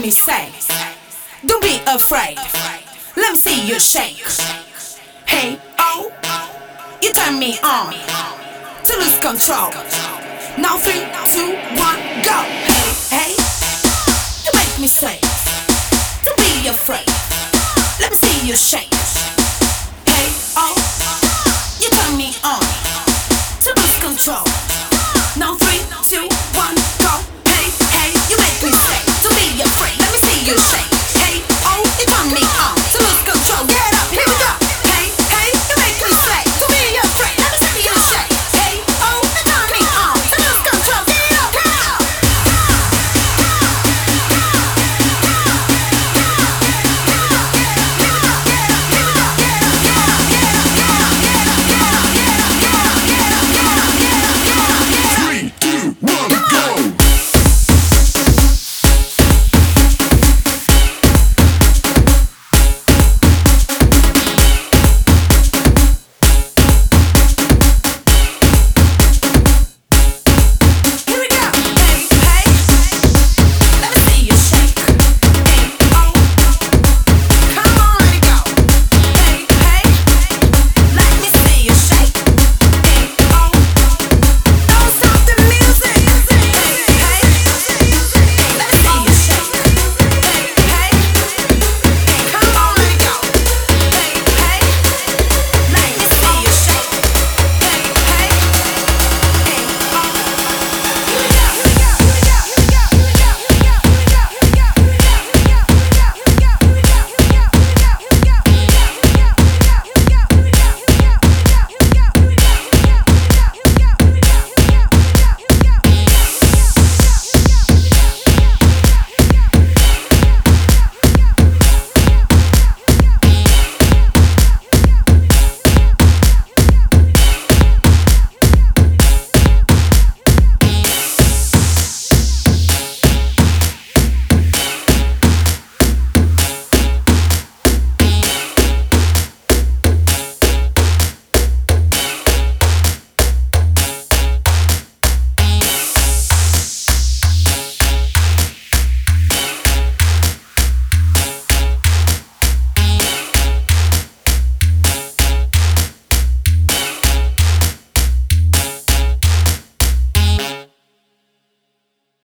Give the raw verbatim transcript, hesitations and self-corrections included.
me say, don't be afraid. Let me see you shake. Hey, oh, you turn me on to lose control. Now three, two, one, go. Hey, hey, you make me say, don't be afraid. Let me see you shake. Hey, oh, you turn me on to lose control. Now three, two, one, go. Hey, hey, you make me say, don't be afraid. Let me see you shake. Hey, oh, you turn me on